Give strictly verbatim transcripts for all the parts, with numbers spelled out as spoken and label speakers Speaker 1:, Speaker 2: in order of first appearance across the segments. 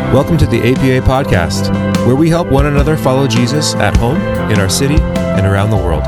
Speaker 1: Welcome to the A P A Podcast, where we help one another follow Jesus at home, in our city, and around the world.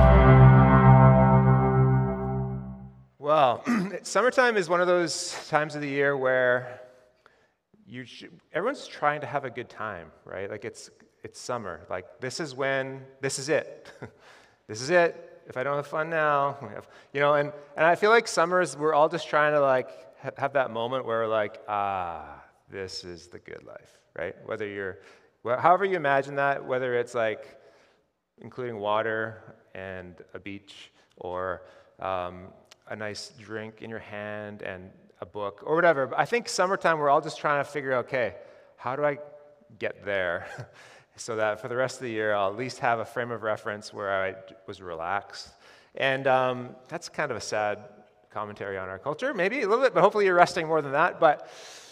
Speaker 2: Well, summertime is one of those times of the year where you should, everyone's trying to have a good time, right? Like it's it's summer. Like this is when, this is it. This is it. If I don't have fun now, we have, you know, and, and I feel like summers, we're all just trying to like ha- have that moment where we're like, ah, this is the good life, right? Whether you're, well, however you imagine that, whether it's like including water and a beach or um, a nice drink in your hand and a book or whatever. But I think summertime, we're all just trying to figure out, okay, how do I get there so that for the rest of the year, I'll at least have a frame of reference where I was relaxed. And um, that's kind of a sad commentary on our culture, maybe a little bit, but hopefully you're resting more than that. But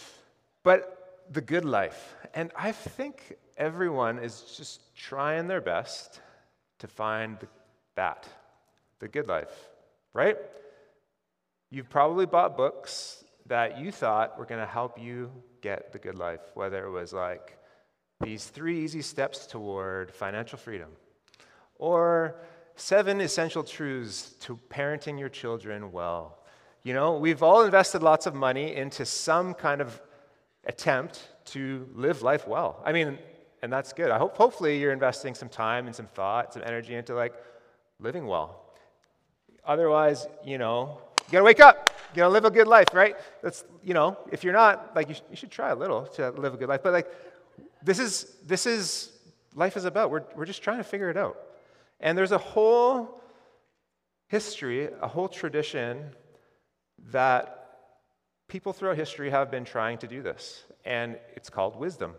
Speaker 2: But the good life. And I think everyone is just trying their best to find that, the good life, right? You've probably bought books that you thought were going to help you get the good life, whether it was like these three easy steps toward financial freedom, or seven essential truths to parenting your children well. You know, we've all invested lots of money into some kind of attempt to live life well. I mean, and that's good. I hope, hopefully you're investing some time and some thought, some energy into like living well. Otherwise, you know, you gotta wake up. You gotta live a good life, right? That's, you know, if you're not, like, you, sh- you should try a little to live a good life. But like, this is this is life is about. We're we're just trying to figure it out. And there's a whole history, a whole tradition that people throughout history have been trying to do this, and it's called wisdom.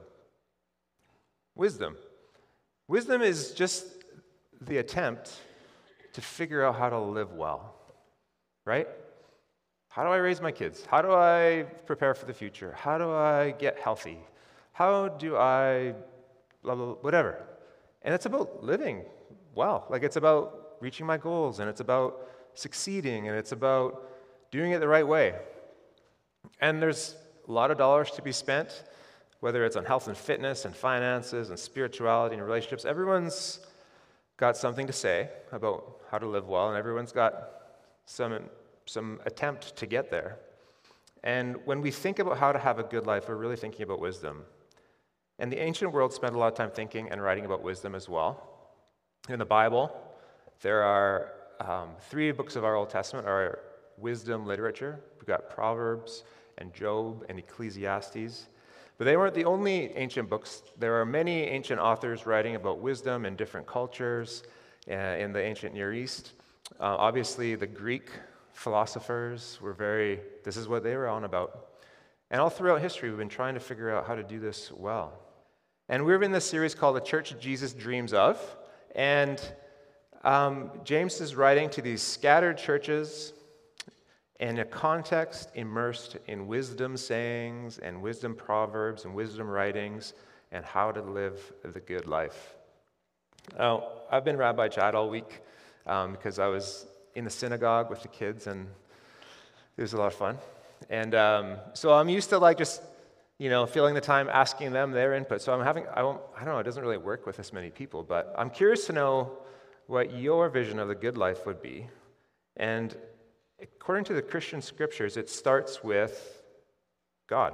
Speaker 2: Wisdom. Wisdom is just the attempt to figure out how to live well, right? How do I raise my kids? How do I prepare for the future? How do I get healthy? How do I, blah, blah, blah, whatever. And it's about living well. Like it's about reaching my goals, and it's about succeeding, and it's about doing it the right way. And there's a lot of dollars to be spent, whether it's on health and fitness and finances and spirituality and relationships. Everyone's got something to say about how to live well, and everyone's got some, some attempt to get there. And when we think about how to have a good life, we're really thinking about wisdom. And the ancient world spent a lot of time thinking and writing about wisdom as well. In the Bible, there are um, three books of our Old Testament are wisdom literature. We've got Proverbs and Job and Ecclesiastes. But they weren't the only ancient books. There are many ancient authors writing about wisdom in different cultures uh, in the ancient Near East. Uh, obviously, the Greek philosophers were very, this is what they were on about. And all throughout history, we've been trying to figure out how to do this well. And we're in this series called The Church Jesus Dreams Of. And um, James is writing to these scattered churches in a context immersed in wisdom sayings and wisdom proverbs and wisdom writings and how to live the good life. Now, I've been Rabbi Chad all week um, because I was in the synagogue with the kids, and it was a lot of fun. And um, so I'm used to like just, you know, filling the time asking them their input. So I'm having, I, won't, I don't know, it doesn't really work with this many people, but I'm curious to know what your vision of the good life would be. And according to the Christian scriptures, it starts with God.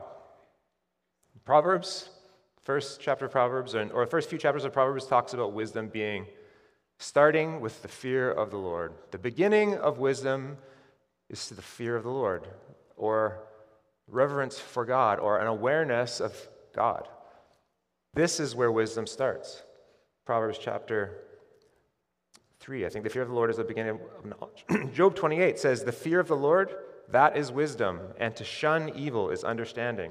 Speaker 2: Proverbs, first chapter of Proverbs, or the first few chapters of Proverbs talks about wisdom being starting with the fear of the Lord. The beginning of wisdom is to the fear of the Lord, or reverence for God, or an awareness of God. This is where wisdom starts. Proverbs chapter three, I think the fear of the Lord is the beginning of knowledge. Job twenty-eight says, the fear of the Lord, that is wisdom, and to shun evil is understanding.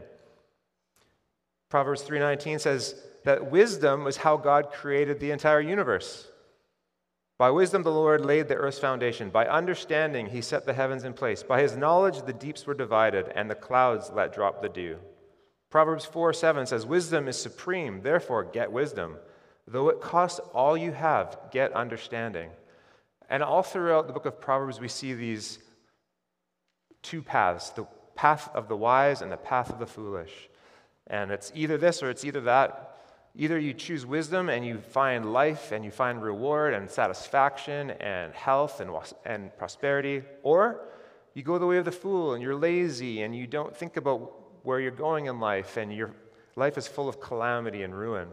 Speaker 2: Proverbs three nineteen says that wisdom was how God created the entire universe. By wisdom the Lord laid the earth's foundation. By understanding he set the heavens in place. By his knowledge the deeps were divided, and the clouds let drop the dew. Proverbs four seven says, wisdom is supreme, therefore get wisdom. Though it costs all you have, get understanding. And all throughout the book of Proverbs, we see these two paths, the path of the wise and the path of the foolish. And it's either this or it's either that. Either you choose wisdom and you find life and you find reward and satisfaction and health and, and prosperity, or you go the way of the fool and you're lazy and you don't think about where you're going in life and your life is full of calamity and ruin.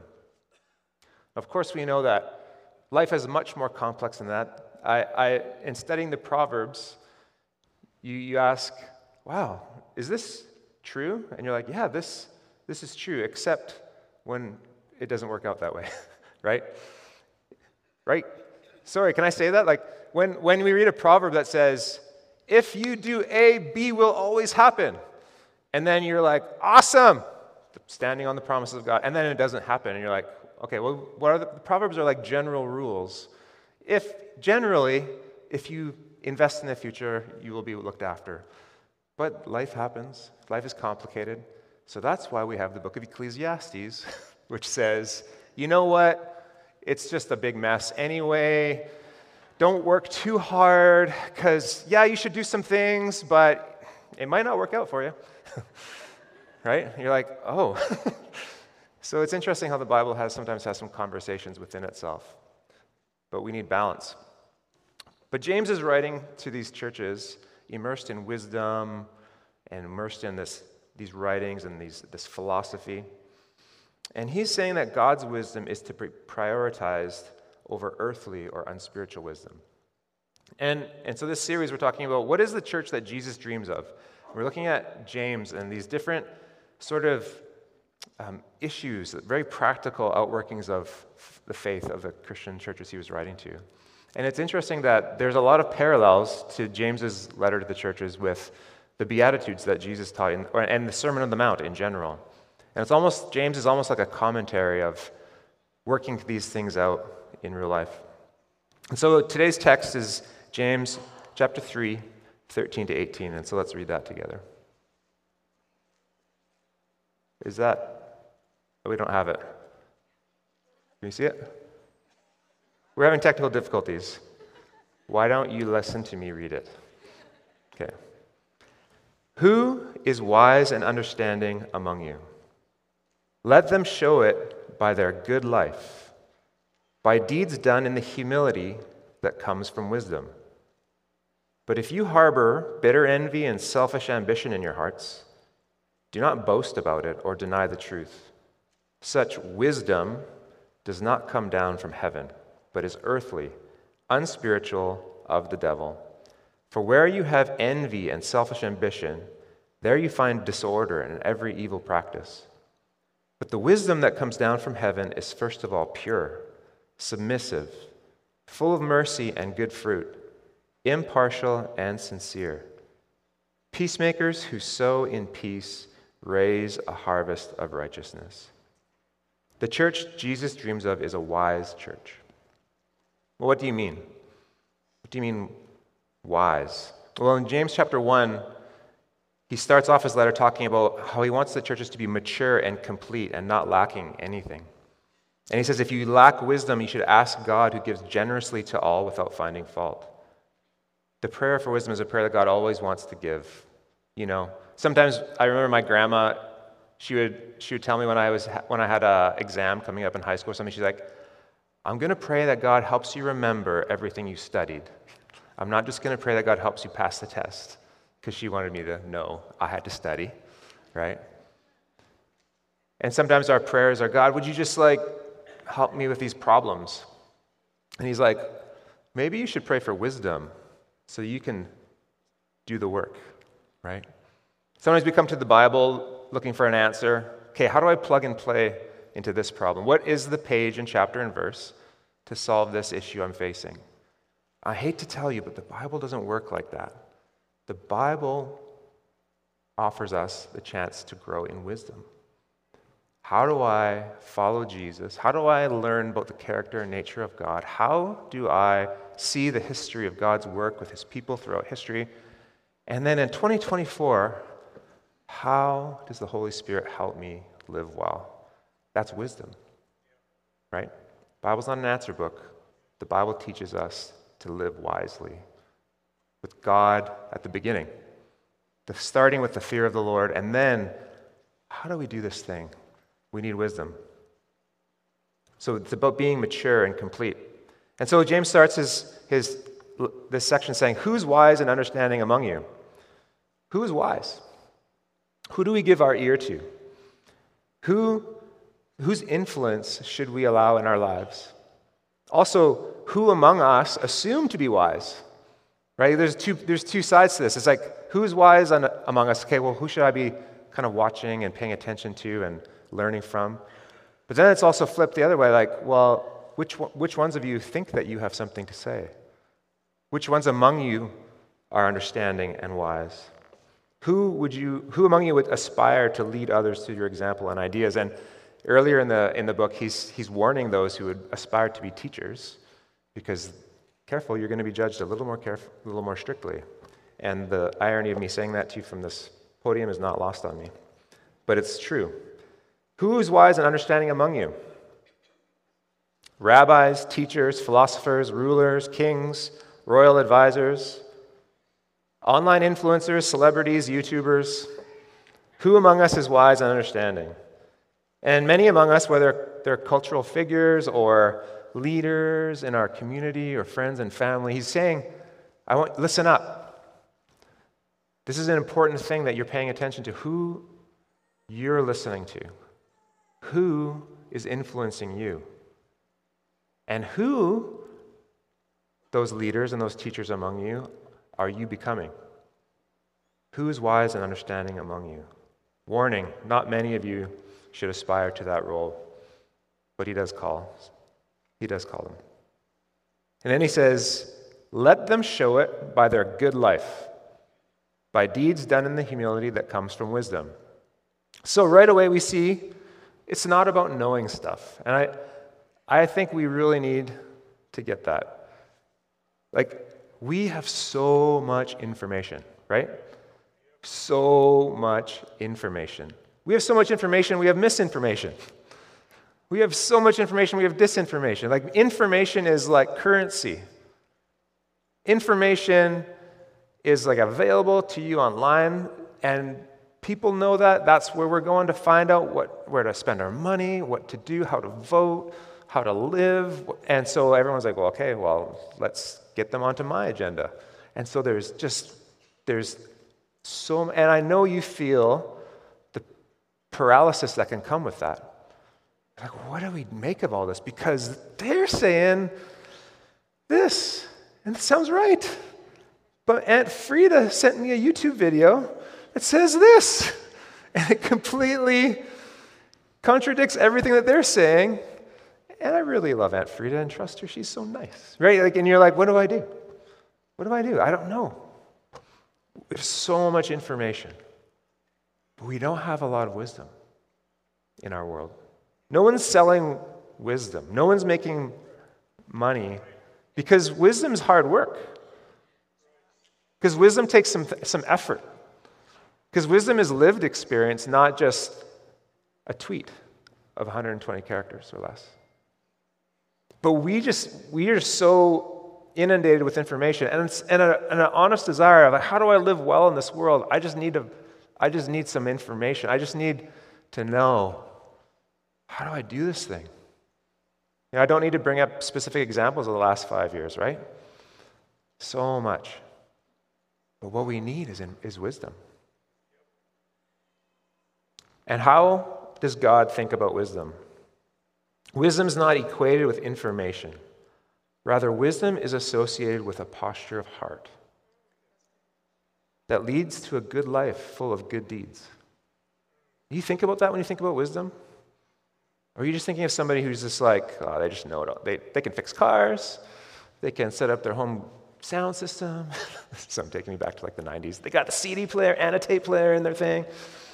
Speaker 2: Of course, we know that life is much more complex than that. I, I in studying the Proverbs, you, you ask, wow, is this true? And you're like, yeah, this this is true, except when it doesn't work out that way, right? Right? Sorry, can I say that? Like, when, when we read a proverb that says, if you do A, B will always happen. And then you're like, awesome, standing on the promises of God. And then it doesn't happen. And you're like, okay, well, what are the, the proverbs are like general rules. If, generally, if you invest in the future, you will be looked after. But life happens. Life is complicated. So that's why we have the book of Ecclesiastes, which says, you know what? It's just a big mess anyway. Don't work too hard, because, yeah, you should do some things, but it might not work out for you. Right? You're like, oh. So it's interesting how the Bible has sometimes has some conversations within itself. But we need balance. But James is writing to these churches immersed in wisdom and immersed in this, these writings and these, this philosophy. And he's saying that God's wisdom is to be prioritized over earthly or unspiritual wisdom. And, and so this series we're talking about, what is the church that Jesus dreams of? We're looking at James and these different sort of um, issues, very practical outworkings of the faith of the Christian churches he was writing to. And it's interesting that there's a lot of parallels to James's letter to the churches with the Beatitudes that Jesus taught in, or, and the Sermon on the Mount in general. And it's almost, James is almost like a commentary of working these things out in real life. And so today's text is James chapter three, thirteen to eighteen. And so let's read that together. Is that, oh, we don't have it. Can you see it? We're having technical difficulties. Why don't you listen to me read it? Okay. Who is wise and understanding among you? Let them show it by their good life, by deeds done in the humility that comes from wisdom. But if you harbor bitter envy and selfish ambition in your hearts, do not boast about it or deny the truth. Such wisdom does not come down from heaven, but is earthly, unspiritual, of the devil. For where you have envy and selfish ambition, there you find disorder and every evil practice. But the wisdom that comes down from heaven is first of all pure, submissive, full of mercy and good fruit, impartial and sincere. Peacemakers who sow in peace raise a harvest of righteousness. The church Jesus dreams of is a wise church. Well, what do you mean? What do you mean wise? Well, in James chapter one, he starts off his letter talking about how he wants the churches to be mature and complete and not lacking anything. And he says, if you lack wisdom, you should ask God, who gives generously to all without finding fault. The prayer for wisdom is a prayer that God always wants to give. You know, sometimes I remember my grandma, she would she would tell me when I was when I had an exam coming up in high school or something, she's like, I'm going to pray that God helps you remember everything you studied. I'm not just going to pray that God helps you pass the test, because she wanted me to know I had to study, right? And sometimes our prayers are, God, would you just like help me with these problems? And he's like, maybe you should pray for wisdom so you can do the work, right? Sometimes we come to the Bible looking for an answer. Okay, how do I plug and play into this problem? What is the page and chapter and verse to solve this issue I'm facing? I hate to tell you, but the Bible doesn't work like that. The Bible offers us the chance to grow in wisdom. How do I follow Jesus? How do I learn about the character and nature of God? How do I see the history of God's work with his people throughout history? And then in twenty twenty-four, how does the Holy Spirit help me live well? That's wisdom, right? The Bible's not an answer book. The Bible teaches us to live wisely, with God at the beginning, the starting with the fear of the Lord, and then how do we do this thing? We need wisdom. So it's about being mature and complete. And so James starts his, his this section saying, who's wise and understanding among you? Who is wise? Who do we give our ear to? Who, whose influence should we allow in our lives? Also, who among us assume to be wise? Right? There's two, there's two sides to this. It's like, who's wise on, among us? Okay, well, who should I be kind of watching and paying attention to and learning from? But then it's also flipped the other way, like, well, which which ones of you think that you have something to say? Which ones among you are understanding and wise? Who would you who among you would aspire to lead others through your example and ideas? And earlier in the in the book, he's he's warning those who would aspire to be teachers, because careful, you're going to be judged a little more careful, a little more strictly. And the irony of me saying that to you from this podium is not lost on me. But it's true. Who is wise and understanding among you? Rabbis, teachers, philosophers, rulers, kings, royal advisors, online influencers, celebrities, YouTubers. Who among us is wise and understanding? And many among us, whether they're cultural figures or leaders in our community or friends and family, he's saying, I want, listen up. This is an important thing that you're paying attention to. Who you're listening to. Who is influencing you? And who, those leaders and those teachers among you, are you becoming? Who is wise and understanding among you? Warning, not many of you should aspire to that role, but he does call. He does call them. And then he says, let them show it by their good life, by deeds done in the humility that comes from wisdom. So right away we see it's not about knowing stuff. And I, I think we really need to get that. Like, we have so much information, right? So much information. We have so much information, we have misinformation. We have so much information, we have disinformation. Like, information is like currency. Information is like available to you online, and people know that. That's where we're going to find out what, where to spend our money, what to do, how to vote, how to live. And so everyone's like, well, okay, well, let's get them onto my agenda. And so there's just, there's so, and I know you feel the paralysis that can come with that. Like, what do we make of all this? Because they're saying this, and it sounds right. But Aunt Frida sent me a YouTube video that says this, and it completely contradicts everything that they're saying. And I really love Aunt Frida and trust her. She's so nice, right? Like, and you're like, what do I do? What do I do? I don't know. There's so much information, but we don't have a lot of wisdom in our world. No one's selling wisdom. No one's making money because wisdom's hard work. Because wisdom takes some some effort. Because wisdom is lived experience, not just a tweet of one hundred twenty characters or less. But we just, we are so inundated with information and, it's, and, a, and an honest desire of like, how do I live well in this world? I just need to, I just need some information. I just need to know, how do I do this thing? You know, I don't need to bring up specific examples of the last five years, right? So much. But what we need is, in, is wisdom. And how does God think about wisdom? Wisdom is not equated with information. Rather, wisdom is associated with a posture of heart that leads to a good life full of good deeds. Do you think about that when you think about wisdom? Or are you just thinking of somebody who's just like, oh, they just know it all. They, they can fix cars. They can set up their home sound system. So I'm taking me back to like the nineties. They got the C D player and a tape player in their thing.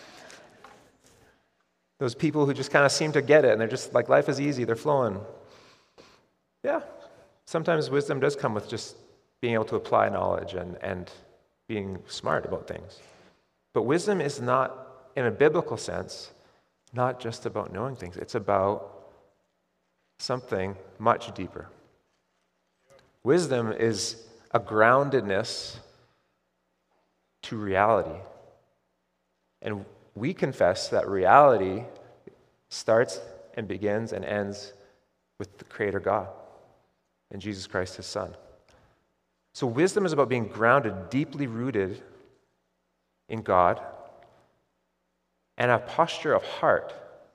Speaker 2: Those people who just kind of seem to get it, and they're just like, life is easy, they're flowing. Yeah, sometimes wisdom does come with just being able to apply knowledge and, and being smart about things. But wisdom is not, in a biblical sense, not just about knowing things. It's about something much deeper. Wisdom is a groundedness to reality. And we confess that reality starts and begins and ends with the Creator God and Jesus Christ, his Son. So wisdom is about being grounded, deeply rooted in God, and a posture of heart,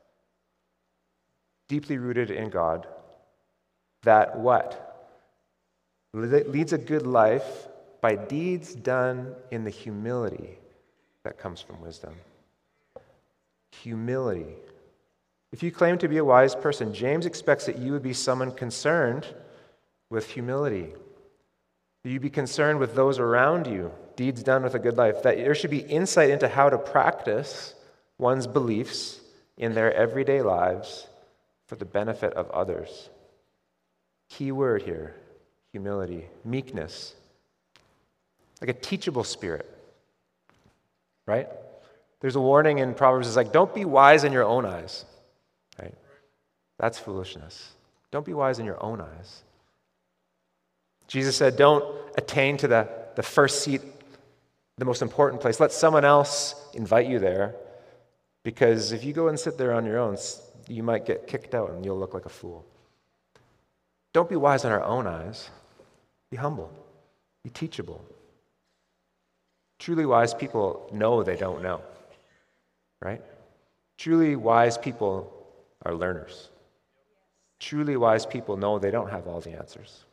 Speaker 2: deeply rooted in God, that what? Leads a good life by deeds done in the humility that comes from wisdom. Humility. If you claim to be a wise person, James expects that you would be someone concerned with humility. That you be concerned with those around you, deeds done with a good life, that there should be insight into how to practice one's beliefs in their everyday lives for the benefit of others. Key word here, humility, meekness, like a teachable spirit, right? There's a warning in Proverbs, it's like, don't be wise in your own eyes, right? That's foolishness. Don't be wise in your own eyes. Jesus said, don't attain to the, the first seat, the most important place. Let someone else invite you there, because if you go and sit there on your own, you might get kicked out and you'll look like a fool. Don't be wise in our own eyes. Be humble. Be teachable. Truly wise people know they don't know, right? Truly wise people are learners. Truly wise people know they don't have all the answers.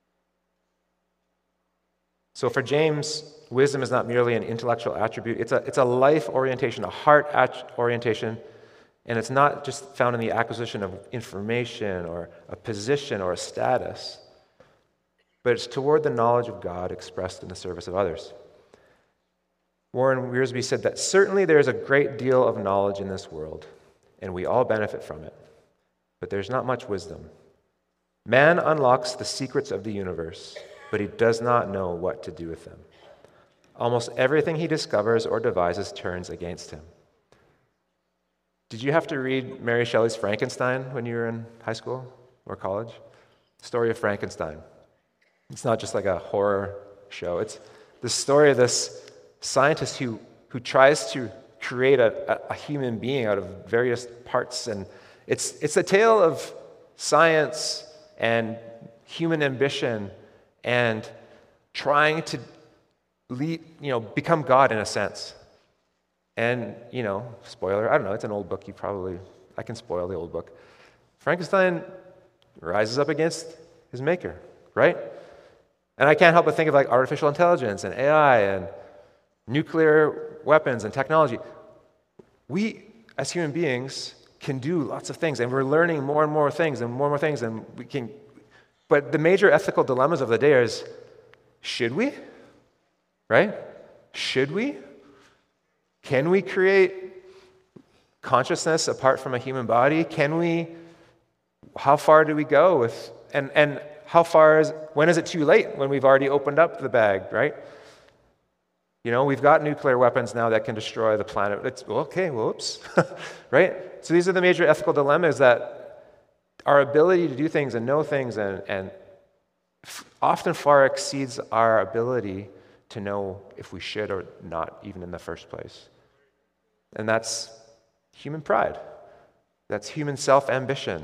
Speaker 2: So for James, wisdom is not merely an intellectual attribute. It's a, it's a life orientation, a heart at- orientation, and it's not just found in the acquisition of information or a position or a status, but it's toward the knowledge of God expressed in the service of others. Warren Wiersbe said that certainly there is a great deal of knowledge in this world, and we all benefit from it, but there's not much wisdom. Man unlocks the secrets of the universe, but he does not know what to do with them. Almost everything he discovers or devises turns against him. Did you have to read Mary Shelley's Frankenstein when you were in high school or college? Story of Frankenstein. It's not just like a horror show. It's the story of this scientist who, who tries to create a, a, a human being out of various parts. And it's, it's a tale of science and human ambition and trying to lead, you know, become God in a sense. And, you know, spoiler, I don't know, it's an old book, you probably, I can spoil the old book. Frankenstein rises up against his maker, right? And I can't help but think of like artificial intelligence and A I and nuclear weapons and technology. We, as human beings, can do lots of things, and we're learning more and more things and more and more things, and we can, but the major ethical dilemmas of the day is, should we? Right? Should we? Can we create consciousness apart from a human body? Can we, how far do we go with, and, and how far is, when is it too late when we've already opened up the bag, right? You know, we've got nuclear weapons now that can destroy the planet. It's, well, okay, whoops, right? So these are the major ethical dilemmas that our ability to do things and know things and, and f- often far exceeds our ability to know if we should or not, even in the first place. And that's human pride. That's human self-ambition.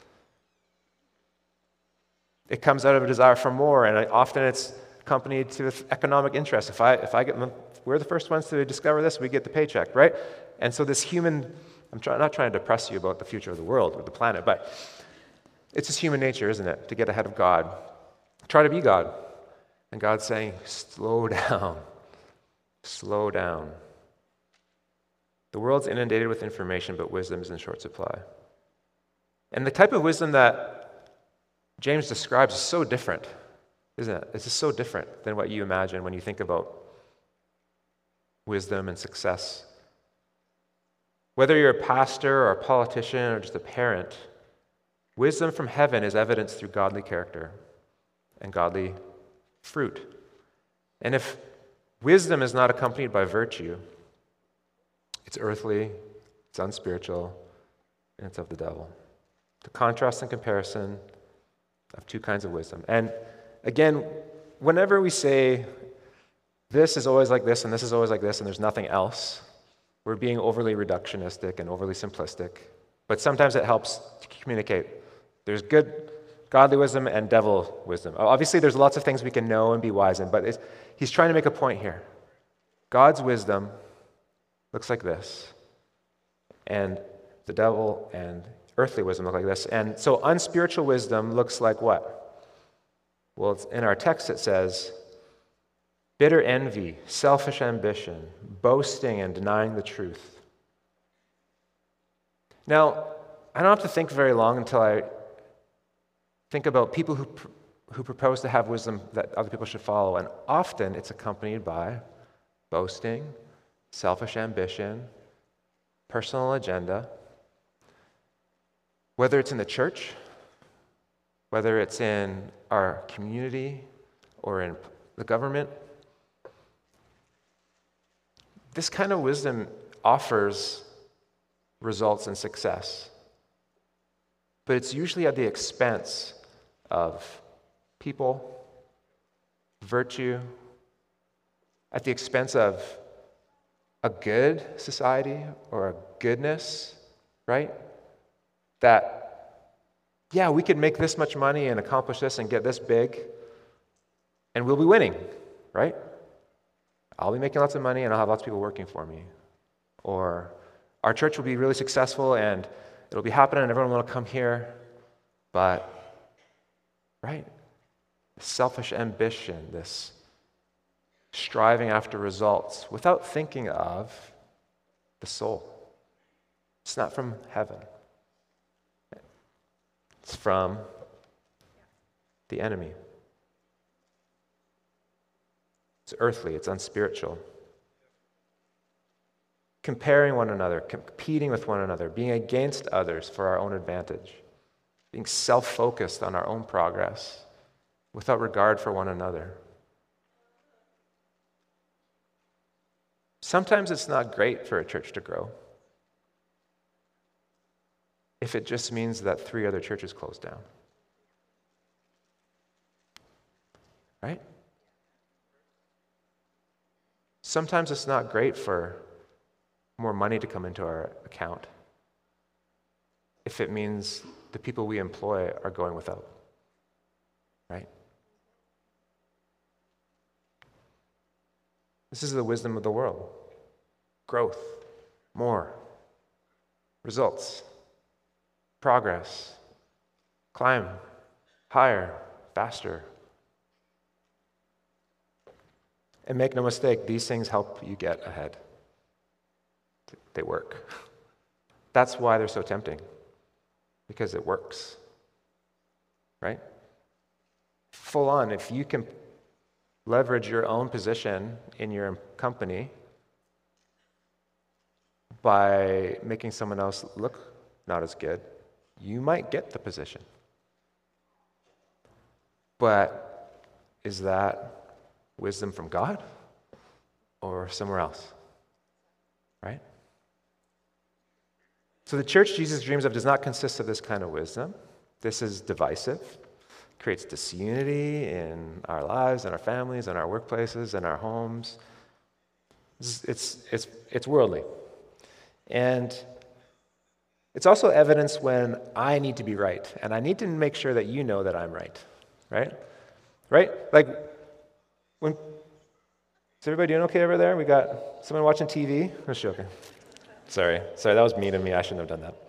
Speaker 2: It comes out of a desire for more, and often it's accompanied to economic interest. If I, if I get, we're the first ones to discover this, we get the paycheck, right? And so this human, I'm try, not trying to depress you about the future of the world or the planet, but it's just human nature, isn't it, to get ahead of God. Try to be God. And God's saying, slow down, slow down. The world's inundated with information, but wisdom is in short supply. And the type of wisdom that James describes is so different, isn't it? It's just so different than what you imagine when you think about wisdom and success. Whether you're a pastor or a politician or just a parent, wisdom from heaven is evidenced through godly character and godly fruit. And if wisdom is not accompanied by virtue, it's earthly, it's unspiritual, and it's of the devil. The contrast and comparison of two kinds of wisdom. And again, whenever we say this is always like this and this is always like this and there's nothing else, we're being overly reductionistic and overly simplistic, but sometimes it helps to communicate. There's good godly wisdom and devil wisdom. Obviously, there's lots of things we can know and be wise in, but it's, he's trying to make a point here. God's wisdom looks like this, and the devil and earthly wisdom look like this. And so unspiritual wisdom looks like what? Well, it's, in our text it says, bitter envy, selfish ambition, boasting and denying the truth. Now, I don't have to think very long until I think about people who pr- who propose to have wisdom that other people should follow, and often it's accompanied by boasting, selfish ambition, personal agenda. Whether it's in the church, whether it's in our community or in the government, this kind of wisdom offers results and success. But it's usually at the expense of people, virtue, at the expense of a good society or a goodness, right? That, yeah, we could make this much money and accomplish this and get this big, and we'll be winning, right? I'll be making lots of money and I'll have lots of people working for me. Or our church will be really successful and it'll be happening and everyone will come here. But, right, selfish ambition, this striving after results without thinking of the soul. It's not from heaven. It's from the enemy. It's earthly, it's unspiritual. Comparing one another, competing with one another, being against others for our own advantage, being self-focused on our own progress without regard for one another. Sometimes it's not great for a church to grow if it just means that three other churches close down. Right? Sometimes it's not great for more money to come into our account if it means the people we employ are going without. Right? This is the wisdom of the world. Growth, more, results, progress, climb higher, faster. And make no mistake, these things help you get ahead. They work. That's why they're so tempting, because it works. Right? Full on, if you can leverage your own position in your company by making someone else look not as good, you might get the position. But is that wisdom from God or somewhere else? Right? So the church Jesus dreams of does not consist of this kind of wisdom. This is divisive. Creates disunity in our lives, in our families, in our workplaces, in our homes. It's, it's, it's, it's worldly. And it's also evidence when I need to be right, and I need to make sure that you know that I'm right, right? Right? Like, when, is everybody doing okay over there? We got someone watching T V? I'm just joking. Sorry, sorry, that was mean of me. I shouldn't have done that.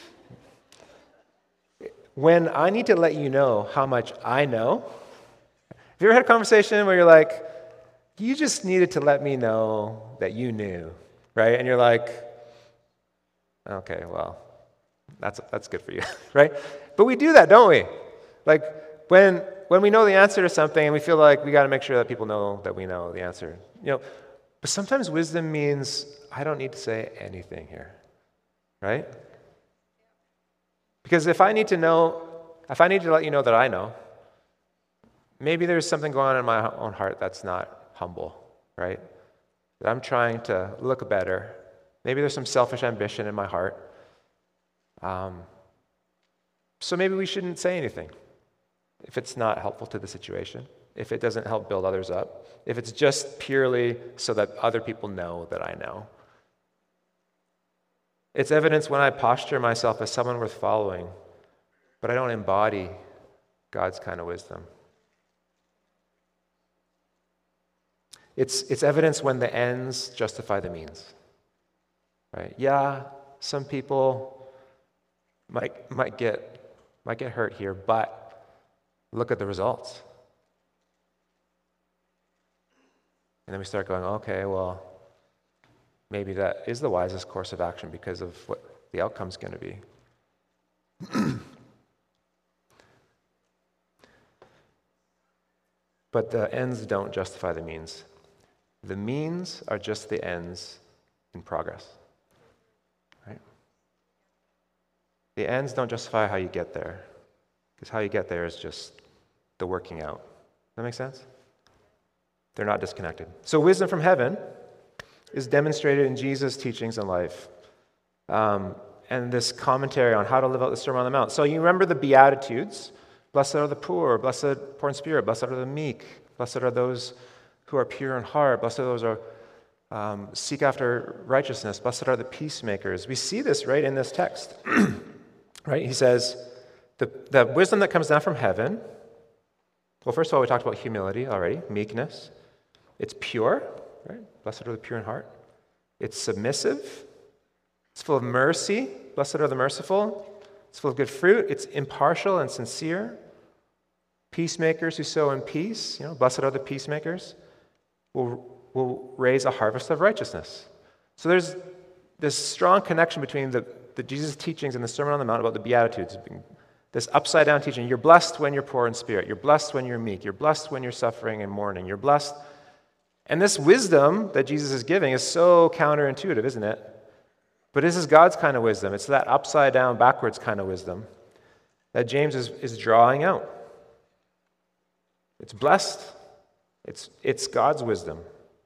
Speaker 2: When I need to let you know how much I know, have you ever had a conversation where you're like, you just needed to let me know that you knew, right? And you're like, okay, well, that's that's good for you, right? But we do that, don't we? Like, when when we know the answer to something and we feel like we got to make sure that people know that we know the answer, you know. But sometimes wisdom means I don't need to say anything here, right? Because if I need to know, if I need to let you know that I know, maybe there's something going on in my own heart that's not humble, right? That I'm trying to look better. Maybe there's some selfish ambition in my heart. Um, so maybe we shouldn't say anything if it's not helpful to the situation, if it doesn't help build others up, if it's just purely so that other people know that I know. It's evidence when I posture myself as someone worth following, but I don't embody God's kind of wisdom. It's, it's evidence when the ends justify the means. Right? Yeah, some people might, might, get, might get hurt here, but look at the results. And then we start going, okay, well, maybe that is the wisest course of action because of what the outcome's going to be. But the ends don't justify the means. The means are just the ends in progress. Right? The ends don't justify how you get there, because how you get there is just the working out. Does that make sense? They're not disconnected. So wisdom from heaven is demonstrated in Jesus' teachings and life. Um, and this commentary on how to live out the Sermon on the Mount. So you remember the Beatitudes. Blessed are the poor, blessed poor in spirit, blessed are the meek, blessed are those who are pure in heart, blessed are those who are, um, seek after righteousness, blessed are the peacemakers. We see this right in this text. Right? He says, the, the wisdom that comes down from heaven, well, first of all, we talked about humility already, meekness. It's pure, right? Blessed are the pure in heart. It's submissive. It's full of mercy. Blessed are the merciful. It's full of good fruit. It's impartial and sincere. Peacemakers who sow in peace, you know, blessed are the peacemakers, will, will raise a harvest of righteousness. So there's this strong connection between the, the Jesus' teachings and the Sermon on the Mount about the Beatitudes. This upside-down teaching. You're blessed when you're poor in spirit. You're blessed when you're meek. You're blessed when you're suffering and mourning. You're blessed. And this wisdom that Jesus is giving is so counterintuitive, isn't it? But this is God's kind of wisdom. It's that upside-down, backwards kind of wisdom that James is, is drawing out. It's blessed. It's, it's God's wisdom.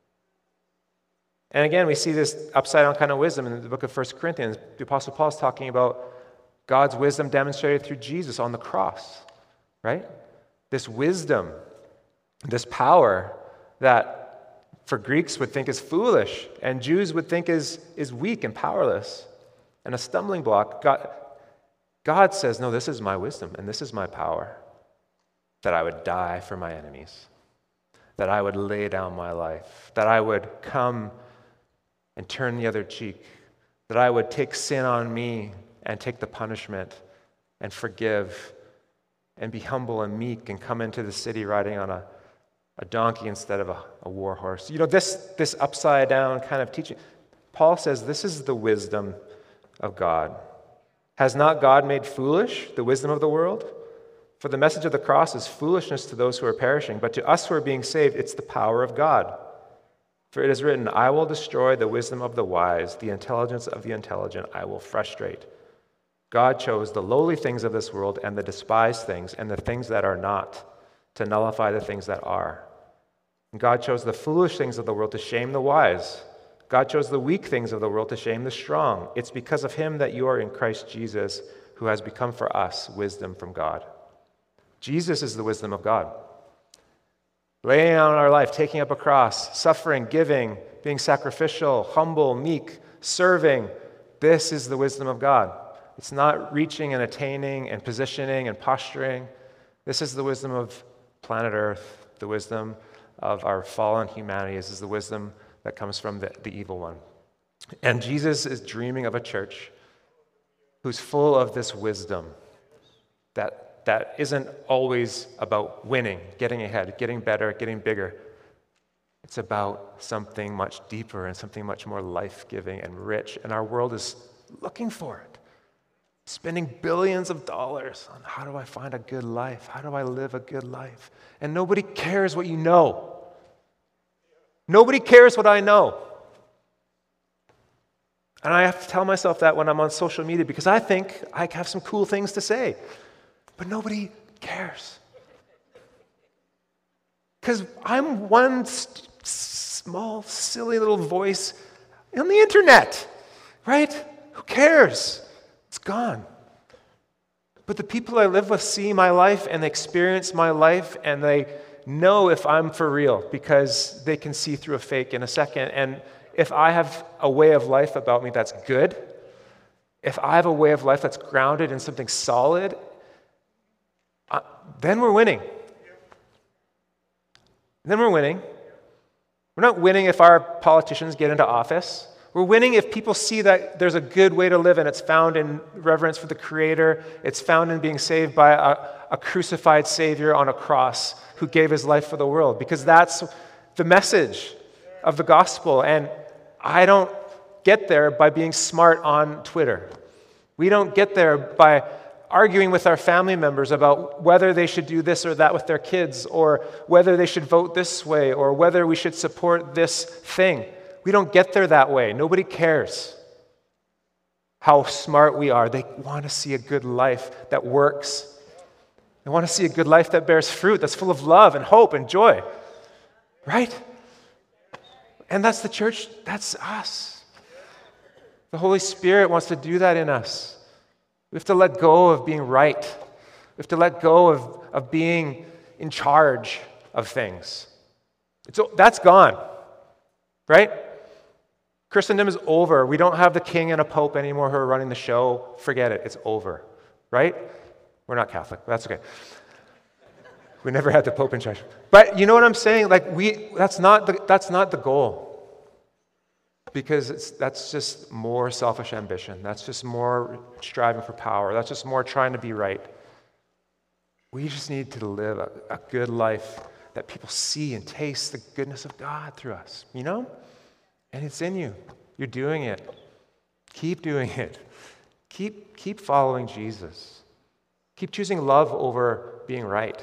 Speaker 2: And again, we see this upside-down kind of wisdom in the book of First Corinthians. The Apostle Paul is talking about God's wisdom demonstrated through Jesus on the cross, right? This wisdom, this power that for Greeks would think is foolish and Jews would think is, is weak and powerless and a stumbling block. God, God says, no, this is my wisdom and this is my power, that I would die for my enemies, that I would lay down my life, that I would come and turn the other cheek, that I would take sin on me and take the punishment and forgive and be humble and meek and come into the city riding on a, a donkey instead of a, a war horse. You know, this, this upside down kind of teaching. Paul says this is the wisdom of God. Has not God made foolish the wisdom of the world? For the message of the cross is foolishness to those who are perishing, but to us who are being saved, it's the power of God. For it is written, I will destroy the wisdom of the wise, the intelligence of the intelligent I will frustrate. God chose the lowly things of this world and the despised things and the things that are not to nullify the things that are. And God chose the foolish things of the world to shame the wise. God chose the weak things of the world to shame the strong. It's because of him that you are in Christ Jesus, who has become for us wisdom from God. Jesus is the wisdom of God. Laying down our life, taking up a cross, suffering, giving, being sacrificial, humble, meek, serving. This is the wisdom of God. It's not reaching and attaining and positioning and posturing. This is the wisdom of planet Earth, the wisdom of our fallen humanity. This is the wisdom that comes from the, the evil one. And Jesus is dreaming of a church who's full of this wisdom that that isn't always about winning, getting ahead, getting better, getting bigger. It's about something much deeper and something much more life-giving and rich, and our world is looking for it. Spending billions of dollars on how do I find a good life? How do I live a good life? And nobody cares what you know. Nobody cares what I know. And I have to tell myself that when I'm on social media because I think I have some cool things to say. But nobody cares. Because I'm one st- small, silly little voice on the internet, right? Who cares? It's gone. But the people I live with see my life and they experience my life and they know if I'm for real because they can see through a fake in a second. And if I have a way of life about me that's good, if I have a way of life that's grounded in something solid, uh, then we're winning. Then we're winning. We're not winning if our politicians get into office. We're winning if people see that there's a good way to live and it's found in reverence for the Creator. It's found in being saved by a, a crucified Savior on a cross who gave his life for the world, because that's the message of the gospel. And I don't get there by being smart on Twitter. We don't get there by arguing with our family members about whether they should do this or that with their kids, or whether they should vote this way, or whether we should support this thing. We don't get there that way. Nobody cares how smart we are. They want to see a good life that works. They want to see a good life that bears fruit, that's full of love and hope and joy. Right? And that's the church. That's us. The Holy Spirit wants to do that in us. We have to let go of being right. We have to let go of, of being in charge of things. It's, that's gone, right? Christendom is over. We don't have the king and a pope anymore who are running the show. Forget it. It's over, right? We're not Catholic. That's okay. We never had the pope in charge. But you know what I'm saying? Like we, that's not the, that's not the goal. Because it's, that's just more selfish ambition. That's just more striving for power. That's just more trying to be right. We just need to live a, a good life that people see and taste the goodness of God through us, you know? And it's in you. You're doing it. Keep doing it. Keep, keep following Jesus. Keep choosing love over being right.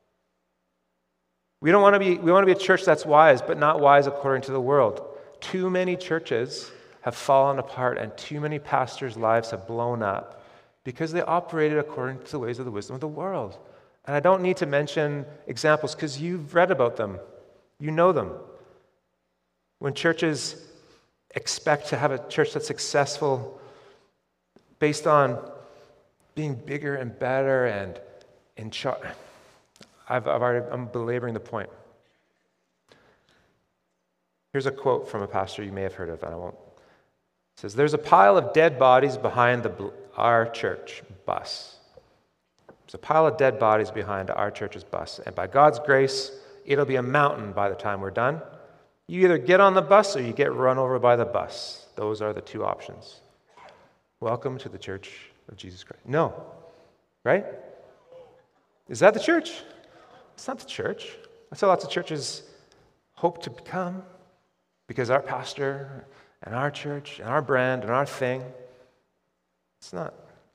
Speaker 2: We don't want to be, we want to be a church that's wise, but not wise according to the world. Too many churches have fallen apart and too many pastors' lives have blown up because they operated according to the ways of the wisdom of the world. And I don't need to mention examples because you've read about them. You know them. When churches expect to have a church that's successful based on being bigger and better and in charge, I've, I've already, I'm belaboring the point. Here's a quote from a pastor you may have heard of, and I won't. It says, "There's a pile of dead bodies behind the, our church bus. There's a pile of dead bodies behind our church's bus, and by God's grace, it'll be a mountain by the time we're done. You either get on the bus or you get run over by the bus. Those are the two options. Welcome to the Church of Jesus Christ." No, right? Is that the church? It's not the church. That's how lots of churches hope to become. Because our pastor and our church and our brand and our thing, it's not.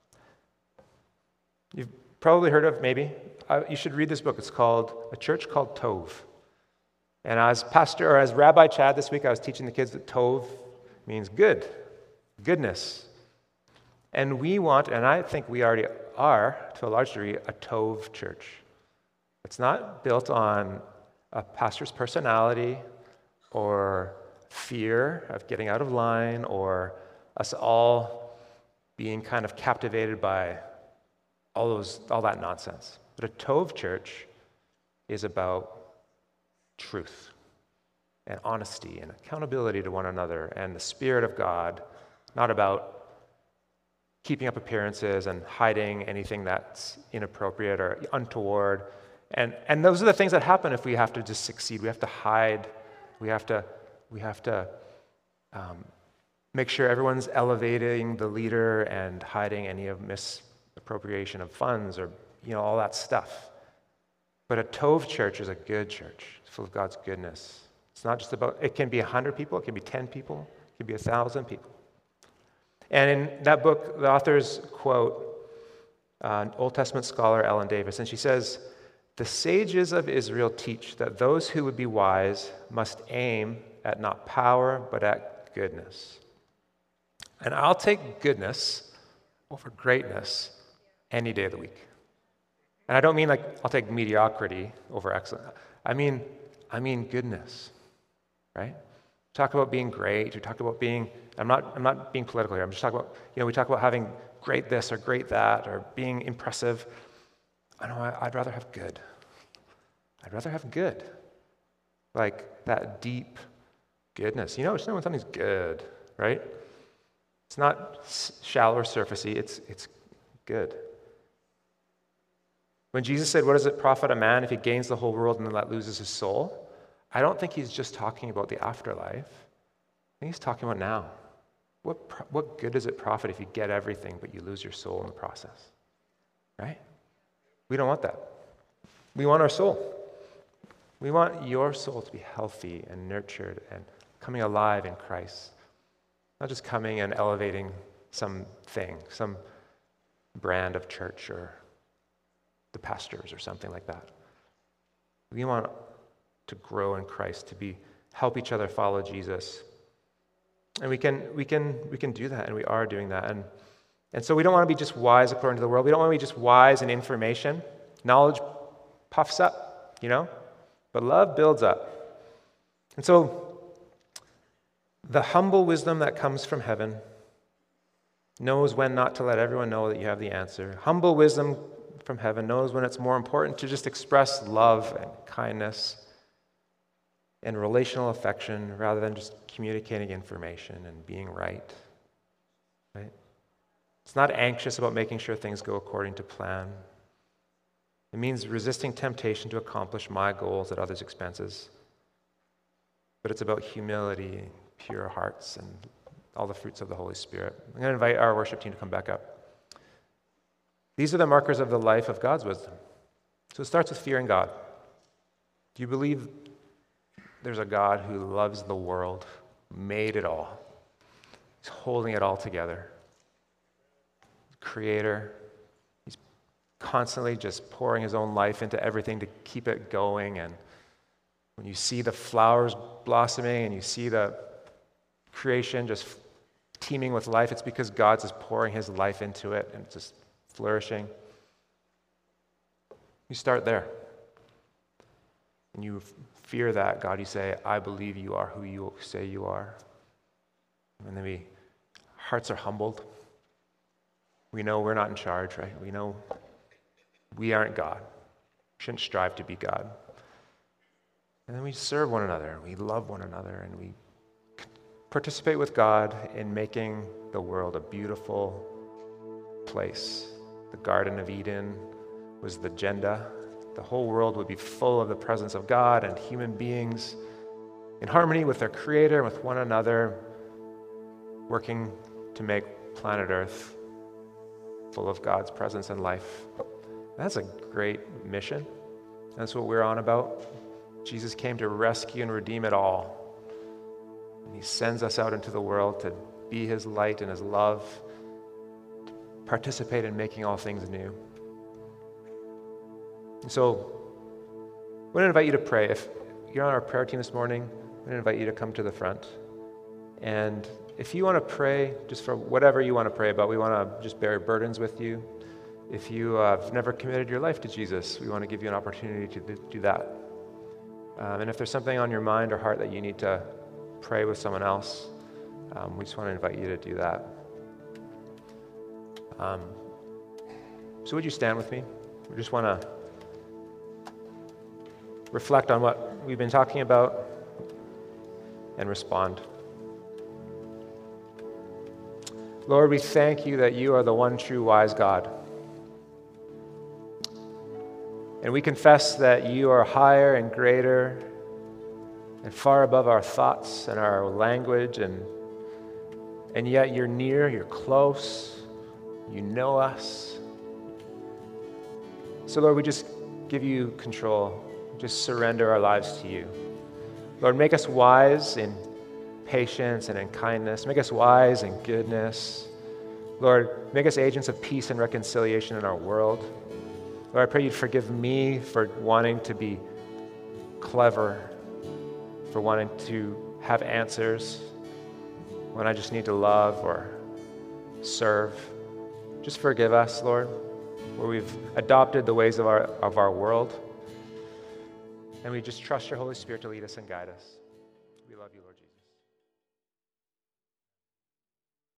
Speaker 2: You've probably heard of, maybe, uh, you should read this book. It's called A Church Called Tov. And as pastor, or as Rabbi Chad this week, I was teaching the kids that Tov means good, goodness. And we want, and I think we already are, to a large degree, a Tov church. It's not built on a pastor's personality or fear of getting out of line, or us all being kind of captivated by all those, all that nonsense. But a Tov church is about truth and honesty and accountability to one another and the Spirit of God, not about keeping up appearances and hiding anything that's inappropriate or untoward. And, and those are the things that happen if we have to just succeed. We have to hide. We have to We have to um, make sure everyone's elevating the leader and hiding any of misappropriation of funds or, you know, all that stuff. But a Tov church is a good church. It's full of God's goodness. It's not just about, it can be one hundred people, it can be ten people, it can be one thousand people. And in that book, the authors quote uh, an Old Testament scholar, Ellen Davis, and she says, "The sages of Israel teach that those who would be wise must aim at not power, but at goodness. And I'll take goodness over greatness any day of the week." And I don't mean like I'll take mediocrity over excellence. I mean, I mean goodness, right? We talk about being great. We talk about being, I'm not, I'm not being political here. I'm just talking about, you know, we talk about having great this or great that or being impressive. I know I, I'd rather have good. I'd rather have good. Like that deep goodness. You know, it's when something's good, right? It's not shallow or surfacey, it's, it's good. When Jesus said, what does it profit a man if he gains the whole world and then loses his soul? I don't think he's just talking about the afterlife. I think he's talking about now. What, what good does it profit if you get everything but you lose your soul in the process? Right? We don't want that. We want our soul. We want your soul to be healthy and nurtured and coming alive in Christ. Not just coming and elevating some thing, some brand of church or the pastors or something like that. We want to grow in Christ, to be help each other follow Jesus. And we can we can we can do that, and we are doing that. And and so we don't want to be just wise according to the world. We don't want to be just wise in information. Knowledge puffs up, you know, but love builds up. And so the humble wisdom that comes from heaven knows when not to let everyone know that you have the answer. Humble wisdom from heaven knows when it's more important to just express love and kindness and relational affection rather than just communicating information and being right. Right? It's not anxious about making sure things go according to plan. It means resisting temptation to accomplish my goals at others' expenses. But it's about humility, pure hearts, and all the fruits of the Holy Spirit. I'm going to invite our worship team to come back up. These are the markers of the life of God's wisdom. So it starts with fearing God. Do you believe there's a God who loves the world, made it all? He's holding it all together. Creator. He's constantly just pouring his own life into everything to keep it going. And when you see the flowers blossoming and you see the creation just teeming with life, it's because God's just pouring his life into it and it's just flourishing. You start there. And you fear that, God, you say, I believe you are who you say you are. And then we, hearts are humbled. We know we're not in charge, right? We know we aren't God. We shouldn't strive to be God. And then we serve one another, we love one another, and we participate with God in making the world a beautiful place. The Garden of Eden was the agenda. The whole world would be full of the presence of God and human beings in harmony with their Creator and with one another, working to make planet Earth full of God's presence and life. That's a great mission. That's what we're on about. Jesus came to rescue and redeem it all. And he sends us out into the world to be his light and his love, to participate in making all things new. And so I want to invite you to pray. If you're on our prayer team this morning, I'm going to invite you to come to the front. And if you want to pray just for whatever you want to pray about, we want to just bear burdens with you. If you uh, have never committed your life to Jesus, we want to give you an opportunity to do that. Um, and if there's something on your mind or heart that you need to pray with someone else, um, we just want to invite you to do that. Um, so would you stand with me? We just want to reflect on what we've been talking about and respond. Lord, we thank you that you are the one true wise God. And we confess that you are higher and greater and far above our thoughts and our language, and, and yet you're near, you're close, you know us. So Lord, we just give you control, just surrender our lives to you. Lord, make us wise in patience and in kindness. Make us wise in goodness. Lord, make us agents of peace and reconciliation in our world. Lord, I pray you'd forgive me for wanting to be clever, for wanting to have answers when I just need to love or serve. Just forgive us, Lord, where we've adopted the ways of our, of our world. And we just trust your Holy Spirit to lead us and guide us. We love you, Lord Jesus.